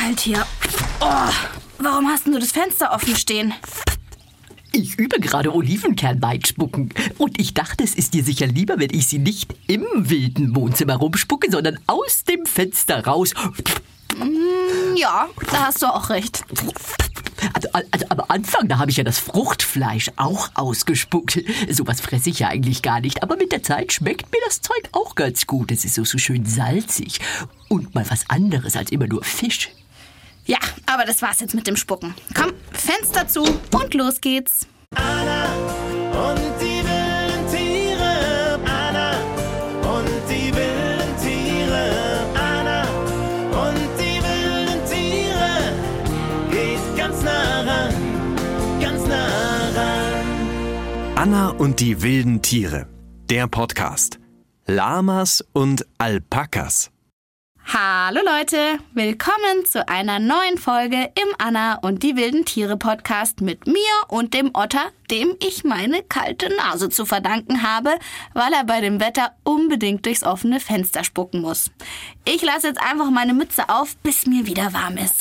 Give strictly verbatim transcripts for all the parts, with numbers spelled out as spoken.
kalt hier. Oh, warum hast denn du das Fenster offen stehen? Ich übe gerade Olivenkernwein spucken. Und ich dachte, es ist dir sicher lieber, wenn ich sie nicht im wilden Wohnzimmer rumspucke, sondern aus dem Fenster raus. Mm, ja, da hast du auch recht. Also, also am Anfang, da habe ich ja das Fruchtfleisch auch ausgespuckt. Sowas fresse ich ja eigentlich gar nicht. Aber mit der Zeit schmeckt mir das Zeug auch ganz gut. Es ist so, so schön salzig. Und mal was anderes als immer nur Fisch. Ja, aber das war's jetzt mit dem Spucken. Komm, Fenster zu und los geht's. Anna und die wilden Tiere. Anna und die wilden Tiere. Anna und die wilden Tiere. Geht ganz nah ran, ganz nah ran. Anna und die wilden Tiere. Der Podcast. Lamas und Alpakas. Hallo Leute, willkommen zu einer neuen Folge im Anna und die wilden Tiere Podcast mit mir und dem Otter, dem ich meine kalte Nase zu verdanken habe, weil er bei dem Wetter unbedingt durchs offene Fenster spucken muss. Ich lasse jetzt einfach meine Mütze auf, bis mir wieder warm ist.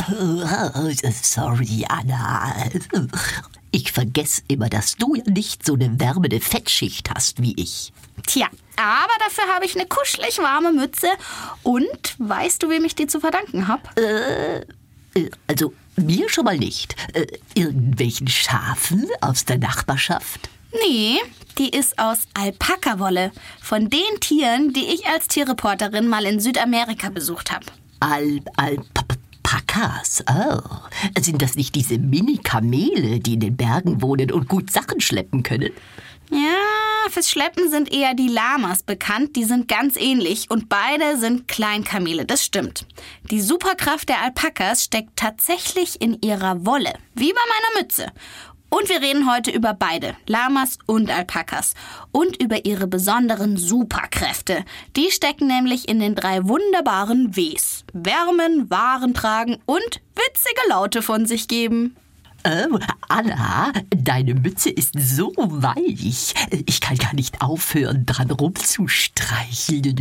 Sorry, Anna. Ich vergesse immer, dass du ja nicht so eine wärmende Fettschicht hast wie ich. Tja, aber dafür habe ich eine kuschelig warme Mütze. Und weißt du, wem ich die zu verdanken habe? Äh, also mir schon mal nicht. Äh, irgendwelchen Schafen aus der Nachbarschaft? Nee, die ist aus Alpakawolle. Von den Tieren, die ich als Tierreporterin mal in Südamerika besucht habe. Al, Alpakas, oh. Sind das nicht diese Mini-Kamele, die in den Bergen wohnen und gut Sachen schleppen können? Ja, fürs Schleppen sind eher die Lamas bekannt. Die sind ganz ähnlich und beide sind Kleinkamele, das stimmt. Die Superkraft der Alpakas steckt tatsächlich in ihrer Wolle, wie bei meiner Mütze. Und wir reden heute über beide, Lamas und Alpakas. Und über ihre besonderen Superkräfte. Die stecken nämlich in den drei wunderbaren Ws. Wärmen, Waren tragen und witzige Laute von sich geben. Oh, Anna, deine Mütze ist so weich. Ich kann gar nicht aufhören, dran rumzustreicheln.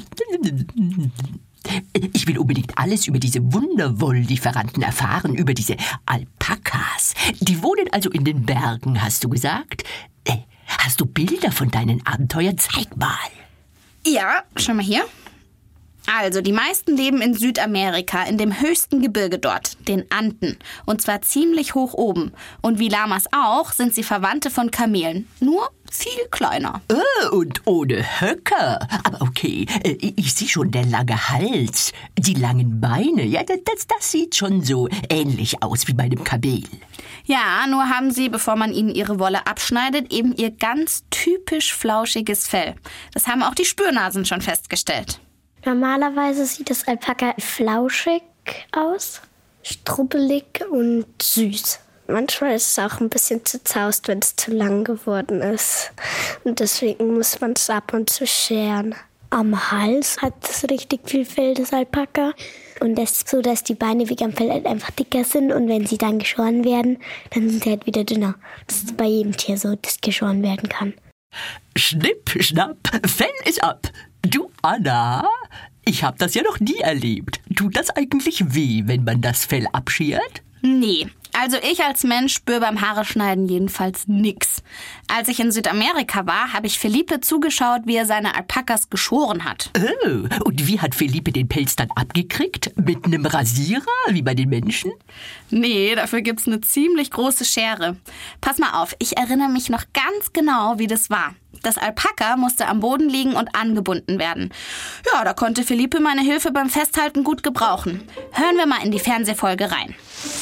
Ich will unbedingt alles über diese Wunderwolllieferanten erfahren, über diese Alpakas. Die wohnen also in den Bergen, hast du gesagt? Hast du Bilder von deinen Abenteuern? Zeig mal. Ja, schau mal hier. Also, die meisten leben in Südamerika, in dem höchsten Gebirge dort, den Anden. Und zwar ziemlich hoch oben. Und wie Lamas auch, sind sie Verwandte von Kamelen. Nur viel kleiner. Oh, und ohne Höcker. Aber okay, ich sehe schon, der lange Hals, die langen Beine. Ja, das, das sieht schon so ähnlich aus wie bei einem Kamel. Ja, nur haben sie, bevor man ihnen ihre Wolle abschneidet, eben ihr ganz typisch flauschiges Fell. Das haben auch die Spürnasen schon festgestellt. Normalerweise sieht das Alpaka flauschig aus, strubbelig und süß. Manchmal ist es auch ein bisschen zerzaust, wenn es zu lang geworden ist. Und deswegen muss man es ab und zu scheren. Am Hals hat es richtig viel Fell, das Alpaka. Und das ist so, dass die Beine wegen am Fell halt einfach dicker sind. Und wenn sie dann geschoren werden, dann sind sie halt wieder dünner. Das ist bei jedem Tier so, das geschoren werden kann. Schnipp, schnapp, Fell ist ab. Du, Anna, ich habe das ja noch nie erlebt. Tut das eigentlich weh, wenn man das Fell abschert? Nee, also ich als Mensch spüre beim Haareschneiden jedenfalls nix. Als ich in Südamerika war, habe ich Felipe zugeschaut, wie er seine Alpakas geschoren hat. Oh, und wie hat Felipe den Pelz dann abgekriegt? Mit einem Rasierer, wie bei den Menschen? Nee, dafür gibt's eine ziemlich große Schere. Pass mal auf, ich erinnere mich noch ganz genau, wie das war. Das Alpaka musste am Boden liegen und angebunden werden. Ja, da konnte Felipe meine Hilfe beim Festhalten gut gebrauchen. Hören wir mal in die Fernsehfolge rein.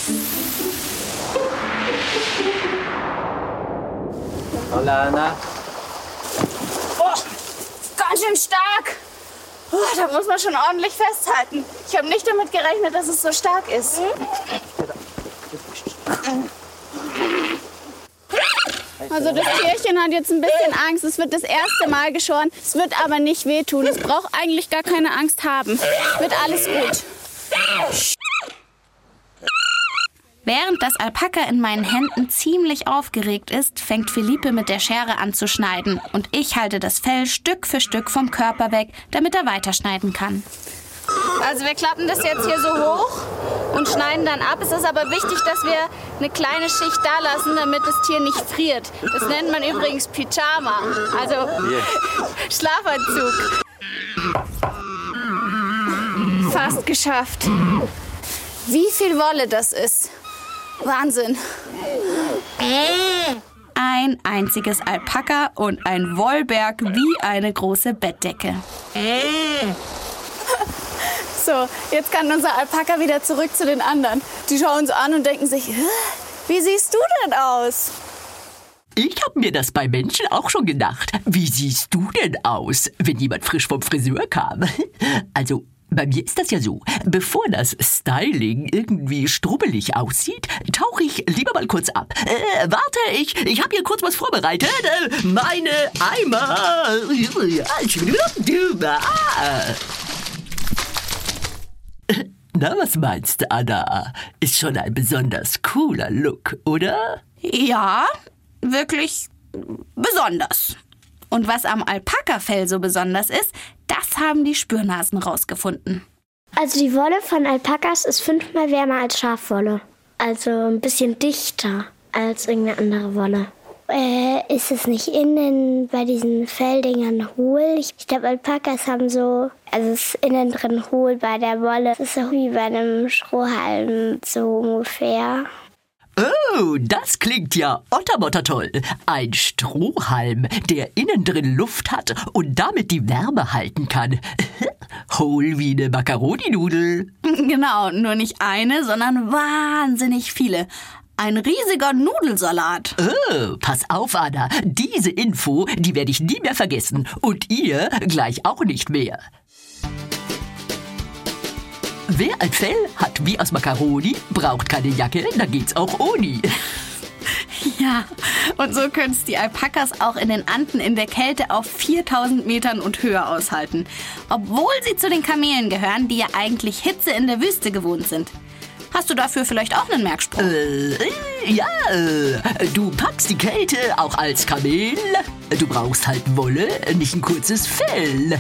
Hola, Anna. Oh, ganz schön stark. Oh, da muss man schon ordentlich festhalten. Ich habe nicht damit gerechnet, dass es so stark ist. Also das Tierchen hat jetzt ein bisschen Angst. Es wird das erste Mal geschoren. Es wird aber nicht wehtun. Es braucht eigentlich gar keine Angst haben. Wird alles gut. Während das Alpaka in meinen Händen ziemlich aufgeregt ist, fängt Felipe mit der Schere an zu schneiden. Und ich halte das Fell Stück für Stück vom Körper weg, damit er weiterschneiden kann. Also wir klappen das jetzt hier so hoch und schneiden dann ab. Es ist aber wichtig, dass wir eine kleine Schicht da lassen, damit das Tier nicht friert. Das nennt man übrigens Pyjama, also Schlafanzug. Fast geschafft. Wie viel Wolle das ist. Wahnsinn. Ein einziges Alpaka und ein Wollberg wie eine große Bettdecke. So, jetzt kann unser Alpaka wieder zurück zu den anderen. Die schauen uns an und denken sich, wie siehst du denn aus? Ich habe mir das bei Menschen auch schon gedacht. Wie siehst du denn aus, wenn jemand frisch vom Friseur kam? Also, bei mir ist das ja so. Bevor das Styling irgendwie strubbelig aussieht, tauche ich lieber mal kurz ab. Äh, warte, ich, ich habe hier kurz was vorbereitet. Äh, meine Eimer. Na, was meinst du, Anna? Ist schon ein besonders cooler Look, oder? Ja, wirklich besonders. Und was am Alpakafell so besonders ist, das haben die Spürnasen rausgefunden. Also die Wolle von Alpakas ist fünfmal wärmer als Schafwolle. Also ein bisschen dichter als irgendeine andere Wolle. Äh, ist es nicht innen bei diesen Felldingern hohl? Ich, ich glaube, Alpakas haben so, also es ist innen drin hohl bei der Wolle. Es ist so wie bei einem Strohhalm so ungefähr. Oh, das klingt ja ottermottertoll. Ein Strohhalm, der innen drin Luft hat und damit die Wärme halten kann. Hohl wie eine Makaroninudel. Genau, nur nicht eine, sondern wahnsinnig viele. Ein riesiger Nudelsalat. Oh, pass auf, Anna. Diese Info, die werde ich nie mehr vergessen. Und ihr gleich auch nicht mehr. Wer ein Fell hat wie aus Makaroni, braucht keine Jacke, da geht's auch ohne. Ja, und so können es die Alpakas auch in den Anden in der Kälte auf viertausend Metern und höher aushalten. Obwohl sie zu den Kamelen gehören, die ja eigentlich Hitze in der Wüste gewohnt sind. Hast du dafür vielleicht auch einen Merkspruch? Äh, ja, du packst die Kälte auch als Kamel. Du brauchst halt Wolle, nicht ein kurzes Fell.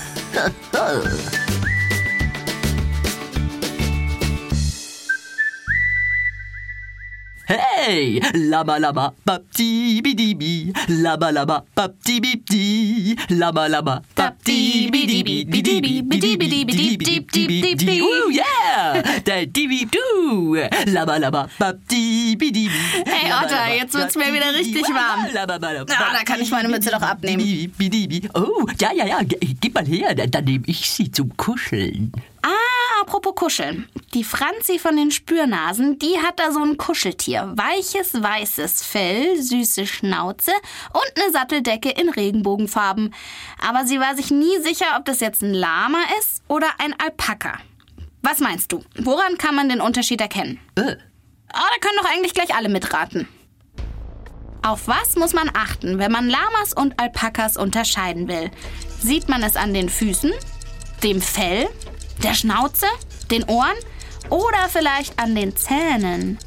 Hey, Lama Lama, Babdi Bidibi, Lama Lama, Babdi Bibdi, Lama Lama, Babdi Bidibi, Bidibi, Bidibi, Bidibi, Bidibi, oh yeah, der Dibi Du, Lama Lama, Babdi Bidibi. Hey Otter, jetzt wird's mir wieder richtig warm. Ja, da kann ich meine Mütze doch abnehmen. Oh, ja, ja, ja, gib mal her, dann nehme ich sie zum Kuscheln. Ah, apropos Kuscheln. Die Franzi von den Spürnasen, die hat da so ein Kuscheltier. Weiches, weißes Fell, süße Schnauze und eine Satteldecke in Regenbogenfarben. Aber sie war sich nie sicher, ob das jetzt ein Lama ist oder ein Alpaka. Was meinst du? Woran kann man den Unterschied erkennen? Äh. Ah, da können doch eigentlich gleich alle mitraten. Auf was muss man achten, wenn man Lamas und Alpakas unterscheiden will? Sieht man es an den Füßen, dem Fell, der Schnauze, den Ohren oder vielleicht an den Zähnen?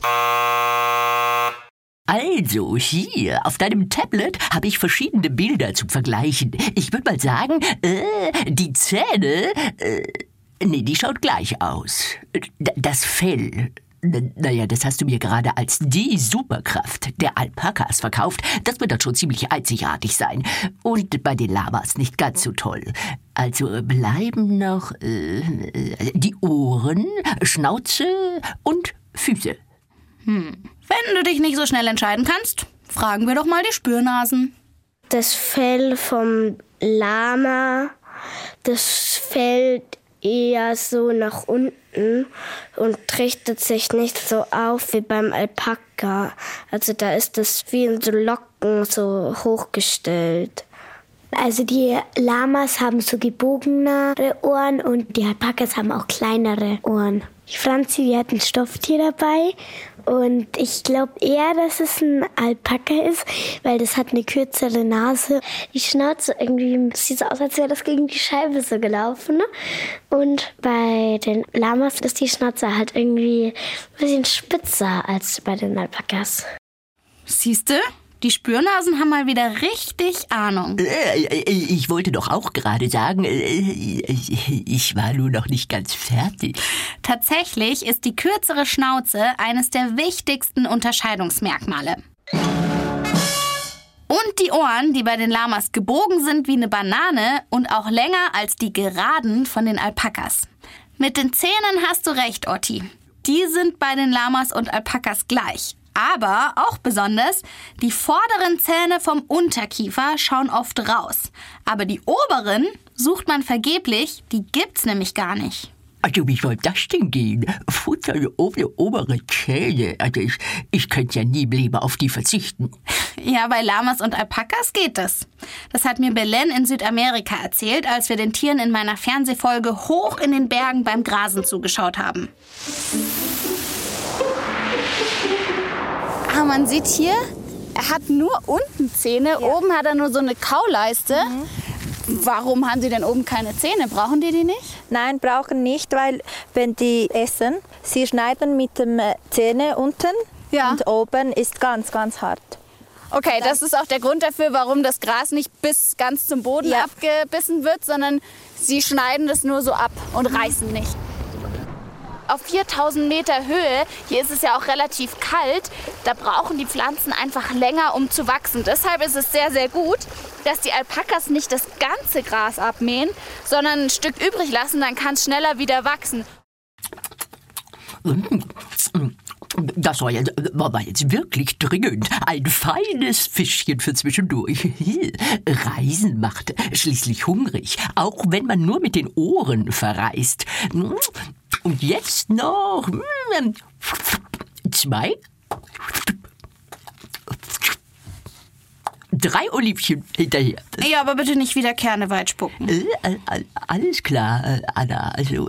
Also, hier, auf deinem Tablet habe ich verschiedene Bilder zum Vergleichen. Ich würde mal sagen, äh, die Zähne, äh, nee, die schaut gleich aus. D- das Fell, n- naja, das hast du mir gerade als die Superkraft der Alpakas verkauft. Das wird dann schon ziemlich einzigartig sein. Und bei den Lamas nicht ganz so toll. Also bleiben noch äh, die Ohren, Schnauze und Füße. Hm. Wenn du dich nicht so schnell entscheiden kannst, fragen wir doch mal die Spürnasen. Das Fell vom Lama, das fällt eher so nach unten und richtet sich nicht so auf wie beim Alpaka. Also da ist das wie in so Locken so hochgestellt. Also die Lamas haben so gebogenere Ohren und die Alpakas haben auch kleinere Ohren. Die Franzi, die hat ein Stofftier dabei und ich glaube eher, dass es ein Alpaka ist, weil das hat eine kürzere Nase. Die Schnauze irgendwie sieht so aus, als wäre das gegen die Scheibe so gelaufen. Ne? Und bei den Lamas ist die Schnauze halt irgendwie ein bisschen spitzer als bei den Alpakas. Siehste? Die Spürnasen haben mal wieder richtig Ahnung. Ich wollte doch auch gerade sagen, ich war nur noch nicht ganz fertig. Tatsächlich ist die kürzere Schnauze eines der wichtigsten Unterscheidungsmerkmale. Und die Ohren, die bei den Lamas gebogen sind wie eine Banane und auch länger als die geraden von den Alpakas. Mit den Zähnen hast du recht, Otti. Die sind bei den Lamas und Alpakas gleich. Aber auch besonders, die vorderen Zähne vom Unterkiefer schauen oft raus. Aber die oberen sucht man vergeblich, die gibt's nämlich gar nicht. Also wie soll das denn gehen? Futter ohne obere Zähne. Also ich, ich könnte ja nie im Leben auf die verzichten. Ja, bei Lamas und Alpakas geht das. Das hat mir Belen in Südamerika erzählt, als wir den Tieren in meiner Fernsehfolge hoch in den Bergen beim Grasen zugeschaut haben. Ah, man sieht hier, er hat nur unten Zähne. Ja. Oben hat er nur so eine Kauleiste. Mhm. Warum haben sie denn oben keine Zähne? Brauchen die die nicht? Nein, brauchen nicht, weil wenn die essen, sie schneiden mit den Zähnen unten, ja, und oben ist ganz, ganz hart. Okay, das ist auch der Grund dafür, warum das Gras nicht bis ganz zum Boden, ja, abgebissen wird, sondern sie schneiden das nur so ab und reißen nicht. Auf viertausend Meter Höhe, hier ist es ja auch relativ kalt, da brauchen die Pflanzen einfach länger, um zu wachsen. Deshalb ist es sehr, sehr gut, dass die Alpakas nicht das ganze Gras abmähen, sondern ein Stück übrig lassen, dann kann es schneller wieder wachsen. Das war jetzt, war jetzt wirklich dringend. Ein feines Fischchen für zwischendurch. Reisen macht schließlich hungrig, auch wenn man nur mit den Ohren verreist. Und jetzt noch zwei, drei Olivchen hinterher. Ja, aber bitte nicht wieder Kerne weit spucken. Äh, alles klar, Anna. Also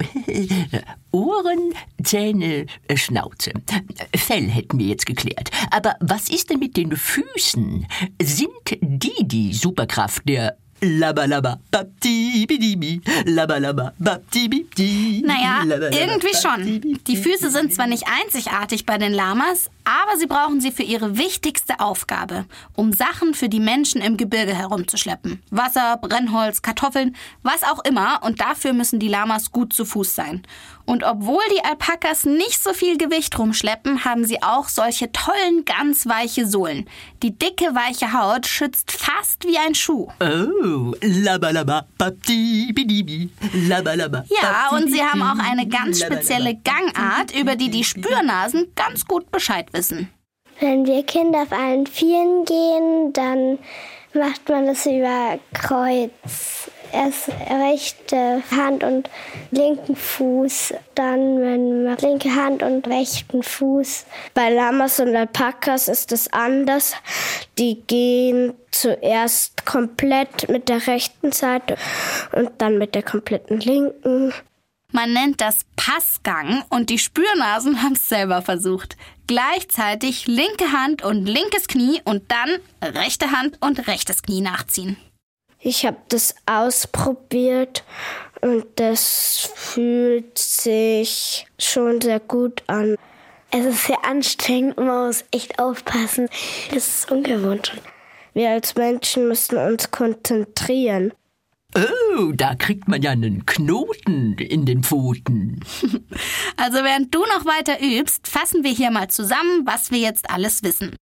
Ohren, Zähne, Schnauze. Fell hätten wir jetzt geklärt. Aber was ist denn mit den Füßen? Sind die die Superkraft der Laba laba babdibidibi, laba laba babdibidi. Naja, irgendwie schon. Die Füße sind zwar nicht einzigartig bei den Lamas, aber sie brauchen sie für ihre wichtigste Aufgabe, um Sachen für die Menschen im Gebirge herumzuschleppen. Wasser, Brennholz, Kartoffeln, was auch immer. Und dafür müssen die Lamas gut zu Fuß sein. Und obwohl die Alpakas nicht so viel Gewicht rumschleppen, haben sie auch solche tollen, ganz weiche Sohlen. Die dicke, weiche Haut schützt fast wie ein Schuh. Oh, laba laba babdibidibi, laba laba. Ja, und sie haben auch eine ganz spezielle Gangart, über die die Spürnasen ganz gut Bescheid wissen. Wenn wir Kinder auf allen Vieren gehen, dann macht man das über Kreuz. Erst rechte Hand und linken Fuß, dann wenn man linke Hand und rechten Fuß. Bei Lamas und Alpakas ist es anders. Die gehen zuerst komplett mit der rechten Seite und dann mit der kompletten linken. Man nennt das Passgang und die Spürnasen haben es selber versucht. Gleichzeitig linke Hand und linkes Knie und dann rechte Hand und rechtes Knie nachziehen. Ich habe das ausprobiert und das fühlt sich schon sehr gut an. Es ist sehr anstrengend und man muss echt aufpassen. Das ist ungewohnt. Wir als Menschen müssen uns konzentrieren. Oh, da kriegt man ja einen Knoten in den Pfoten. Also während du noch weiter übst, fassen wir hier mal zusammen, was wir jetzt alles wissen.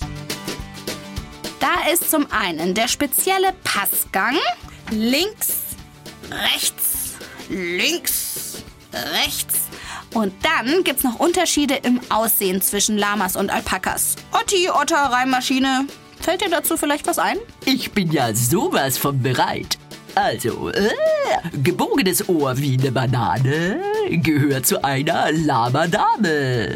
Da ist zum einen der spezielle Passgang. Links, rechts, links, rechts. Und dann gibt's noch Unterschiede im Aussehen zwischen Lamas und Alpakas. Otti, Otter, Reimmaschine. Fällt dir dazu vielleicht was ein? Ich bin ja sowas von bereit. Also, äh, gebogenes Ohr wie eine Banane gehört zu einer Lama-Dame.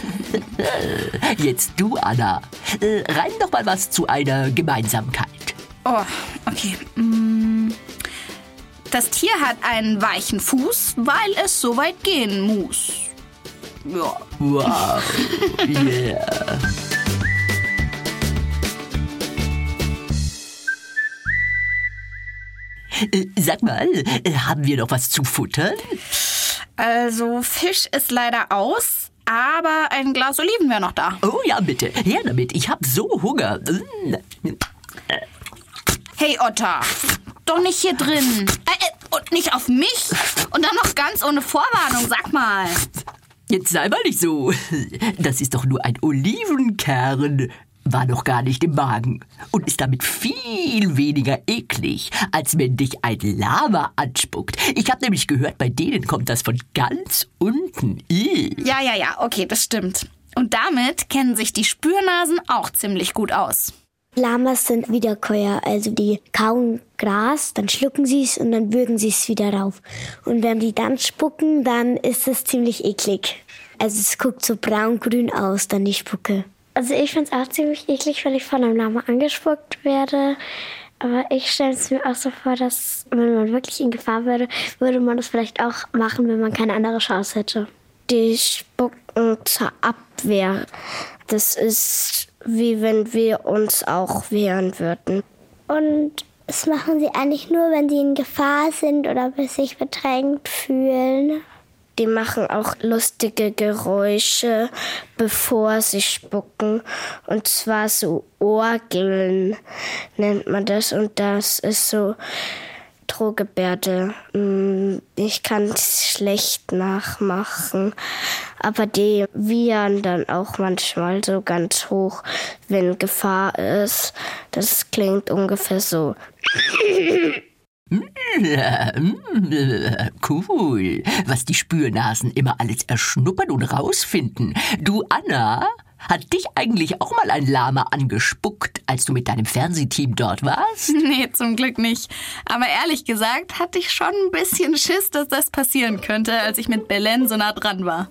Jetzt du, Anna. Äh, reim doch mal was zu einer Gemeinsamkeit. Oh, okay. Das Tier hat einen weichen Fuß, weil es so weit gehen muss. Ja. Wow. Yeah. Sag mal, haben wir noch was zu futtern? Also Fisch ist leider aus, aber ein Glas Oliven wäre noch da. Oh ja, bitte. Her damit. Ich hab so Hunger. Hey, Otter. Doch nicht hier drin. Äh, und nicht auf mich. Und dann noch ganz ohne Vorwarnung. Sag mal. Jetzt sei mal nicht so. Das ist doch nur ein Olivenkern. War noch gar nicht im Magen und ist damit viel weniger eklig, als wenn dich ein Lama anspuckt. Ich habe nämlich gehört, bei denen kommt das von ganz unten. Ih. Ja, ja, ja, okay, das stimmt. Und damit kennen sich die Spürnasen auch ziemlich gut aus. Lamas sind Wiederkäuer, also die kauen Gras, dann schlucken sie es und dann würgen sie es wieder rauf. Und wenn die dann spucken, dann ist es ziemlich eklig. Also es guckt so braun-grün aus, dann die Spucke. Also ich finde es auch ziemlich eklig, wenn ich von einem Lama angespuckt werde. Aber ich stelle es mir auch so vor, dass wenn man wirklich in Gefahr wäre, würde man das vielleicht auch machen, wenn man keine andere Chance hätte. Die spucken zur Abwehr. Das ist wie wenn wir uns auch wehren würden. Und das machen sie eigentlich nur, wenn sie in Gefahr sind oder sich bedrängt fühlen. Die machen auch lustige Geräusche, bevor sie spucken. Und zwar so Orgeln nennt man das. Und das ist so Drohgebärde. Ich kann es schlecht nachmachen. Aber die wiehern dann auch manchmal so ganz hoch, wenn Gefahr ist. Das klingt ungefähr so. Cool, was die Spürnasen immer alles erschnuppern und rausfinden. Du, Anna, hat dich eigentlich auch mal ein Lama angespuckt, als du mit deinem Fernsehteam dort warst? Nee, zum Glück nicht. Aber ehrlich gesagt hatte ich schon ein bisschen Schiss, dass das passieren könnte, als ich mit Belen so nah dran war.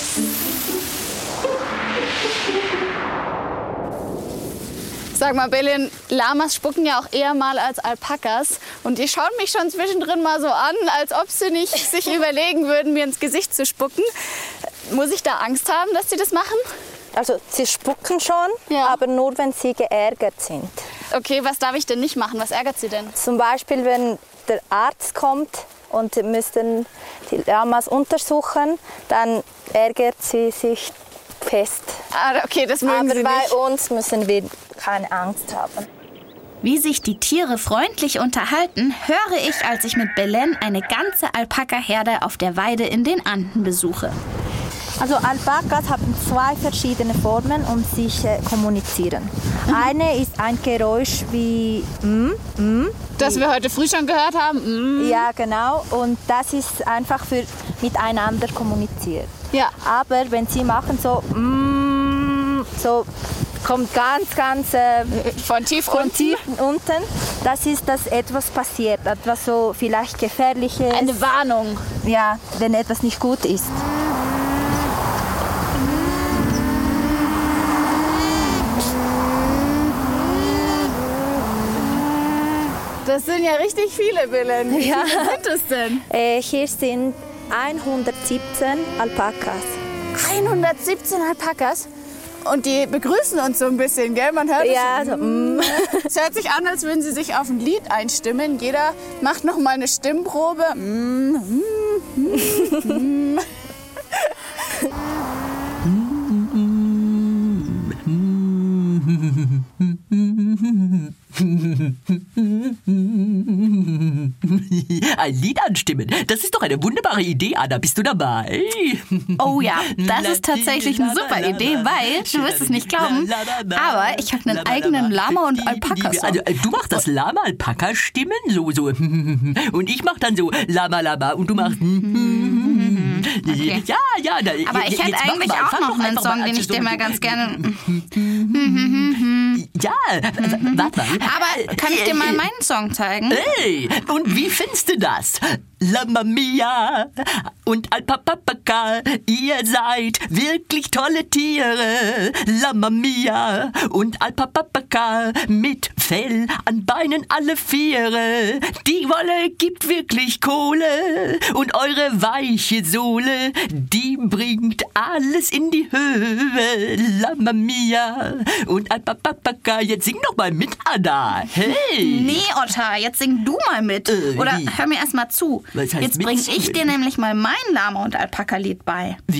Sag mal, Belen, Lamas spucken ja auch eher mal als Alpakas. Und die schauen mich schon zwischendrin mal so an, als ob sie nicht sich überlegen würden, mir ins Gesicht zu spucken. Muss ich da Angst haben, dass sie das machen? Also sie spucken schon, ja. Aber nur, wenn sie geärgert sind. Okay, was darf ich denn nicht machen? Was ärgert sie denn? Zum Beispiel, wenn der Arzt kommt und müssen die Lamas untersuchen, dann ärgert sie sich fest. Ah, okay, das mögen Aber sie bei nicht. uns müssen wir keine Angst haben. Wie sich die Tiere freundlich unterhalten, höre ich, als ich mit Belen eine ganze Alpaka-Herde auf der Weide in den Anden besuche. Also Alpakas haben zwei verschiedene Formen, um sich äh, kommunizieren. Mhm. Eine ist ein Geräusch wie mm, mm. Das wir heute früh schon gehört haben. Mm. Ja, genau. Und das ist einfach für miteinander kommunizieren. Ja. Aber wenn sie machen so mm, so kommt ganz, ganz äh, von tief von unten. tief unten. Das ist, dass etwas passiert, etwas so vielleicht Gefährliches. Eine Warnung. Ja, wenn etwas nicht gut ist. Das sind ja richtig viele, Belen. Wie Ja. viele sind es denn? Äh, hier sind hundertsiebzehn Alpakas. hundertsiebzehn Alpakas. Und die begrüßen uns so ein bisschen, gell? Man hört Ja, es. so, mm. Es hört sich an, als würden sie sich auf ein Lied einstimmen. Jeder macht noch mal eine Stimmprobe. Mm, mm, mm, mm. Ein Lied anstimmen. Das ist doch eine wunderbare Idee, Anna. Bist du dabei? Oh ja, das ist tatsächlich eine super Idee, weil, du wirst es nicht glauben, aber ich habe einen eigenen Lama- und Alpaka-Song. Also, du machst das Lama-Alpaka-Stimmen, so, so. Und ich mach dann so Lama-Lama und du machst... Okay. Ja, ja. Da, Aber ich hätte eigentlich mal, auch noch einen Song, mal, den ich so dir mal ganz gerne... Ja, warte mal. Aber kann ich dir mal meinen Song zeigen? Hey, und wie findest du das? Lama Mia und Alpaka, ihr seid wirklich tolle Tiere. Lama Mia und Alpaka mit Fell an Beinen alle Viere. Die Wolle gibt wirklich Kohle und eure weiche Sohle, die bringt alles in die Höhe. Lama Mia und Alpaka, jetzt sing doch mal mit, Anna. Hey. Nee, Otter, jetzt sing du mal mit. Äh, Oder wie? hör mir erst mal zu. Was heißt Jetzt bring mitsingen? ich dir nämlich mal mein Lama- und Alpaka-Lied bei. Wie?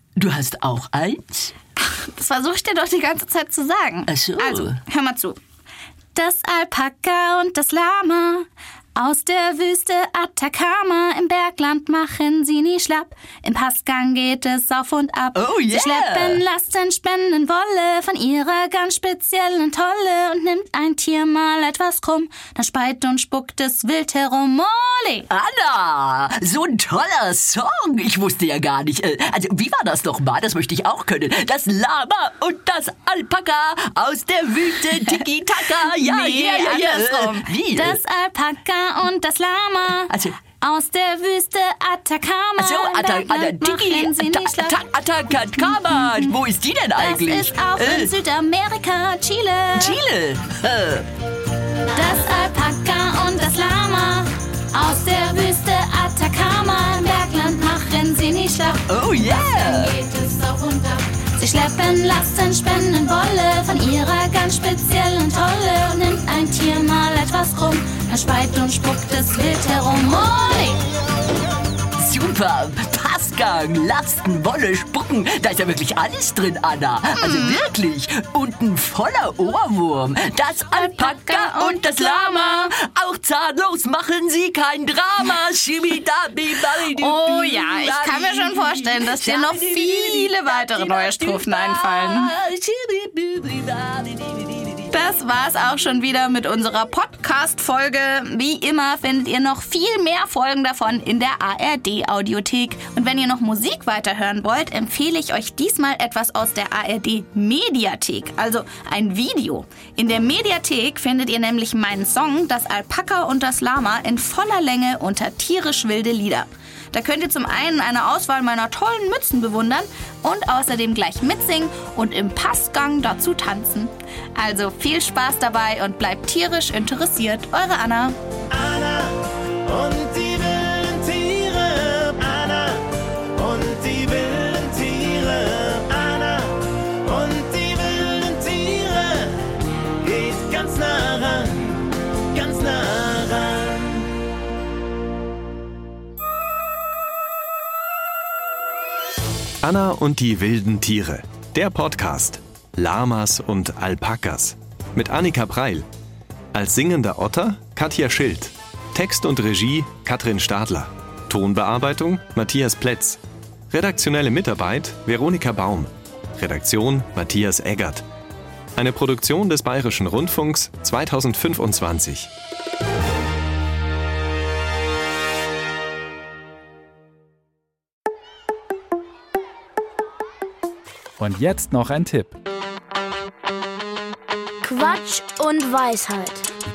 Du hast auch eins? Das versuche ich dir doch die ganze Zeit zu sagen. Ach so. Also, hör mal zu. Das Alpaka und das Lama aus der Wüste Atacama im Bergland machen sie nie schlapp. Im Passgang geht es auf und ab. Oh yeah! Sie schleppen Lasten, spenden Wolle von ihrer ganz speziellen Tolle. Und nimmt ein Tier mal etwas krumm, dann speit und spuckt es wild herum. Ole! Anna, so ein toller Song. Ich wusste ja gar nicht. äh, Also, wie war das noch mal? Das möchte ich auch können. Das Lama und das Alpaka aus der Wüste Tiki-Taka. Ja, Nee, ja, ja, ja. andersrum. Äh, Wie? Das Alpaka und das Lama Also- aus der Wüste Atacama. So, Atta- Atta- Tiki, machen sie nicht schlapp. Atta- Atacama. Wo ist die denn Das eigentlich? ist auch Äh, in Südamerika, Chile. Chile. Äh, Das Alpaka und das Lama aus der Wüste Atacama. Im Bergland machen sie nicht schlapp. Oh yeah. Geht es auf und ab. Sie schleppen Lasten, spenden Wolle von ihrer ganz speziellen Tolle. Und nimmt ein Tier mal etwas krumm, dann speit und spuckt es wild herum. Ole! Super. Passgang, Lasten, Wolle, Spucken. Da ist ja wirklich alles drin, Anna. Also wirklich. Und ein voller Ohrwurm. Das Alpaka und das Lama. Auch zahnlos machen sie kein Drama. Oh ja, ich kann mir schon vorstellen, dass dir noch viele weitere neue Strophen einfallen. Das war's auch schon wieder mit unserer Podcast-Folge. Wie immer findet ihr noch viel mehr Folgen davon in der A R D-Audiothek. Und wenn ihr noch Musik weiterhören wollt, empfehle ich euch diesmal etwas aus der A R D-Mediathek, also ein Video. In der Mediathek findet ihr nämlich meinen Song Das Alpaka und das Lama in voller Länge unter tierisch wilde Lieder. Da könnt ihr zum einen eine Auswahl meiner tollen Mützen bewundern und außerdem gleich mitsingen und im Passgang dazu tanzen. Also viel Spaß dabei und bleibt tierisch interessiert. Eure Anna. Anna und die wilden Tiere. Anna und die wilden Tiere. Anna und die wilden Tiere. Geht ganz nah ran, ganz nah ran. Anna und die wilden Tiere. Der Podcast. Lamas und Alpakas. Mit Annika Preil. Als singender Otter Katja Schild. Text und Regie Katrin Stadler. Tonbearbeitung Matthias Plätz. Redaktionelle Mitarbeit Veronika Baum. Redaktion Matthias Eggert. Eine Produktion des Bayerischen Rundfunks zweitausendfünfundzwanzig. Und jetzt noch ein Tipp. Quatsch und Weisheit.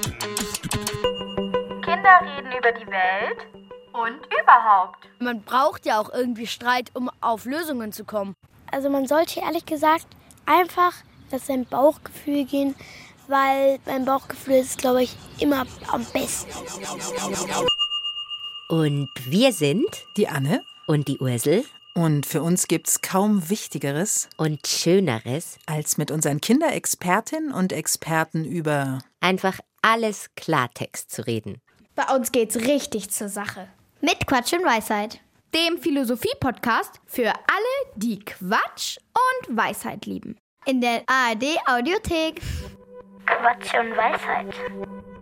Kinder reden über die Welt und überhaupt. Man braucht ja auch irgendwie Streit, um auf Lösungen zu kommen. Also man sollte ehrlich gesagt einfach nach seinem Bauchgefühl gehen, weil beim Bauchgefühl ist es, glaube ich, immer am besten. Und wir sind die Anne und die Ursel. Und für uns gibt's kaum Wichtigeres und Schöneres, als mit unseren Kinderexpertinnen und Experten über einfach alles Klartext zu reden. Bei uns geht's richtig zur Sache. Mit Quatsch und Weisheit. Dem Philosophie-Podcast für alle, die Quatsch und Weisheit lieben. In der A R D-Audiothek. Quatsch und Weisheit.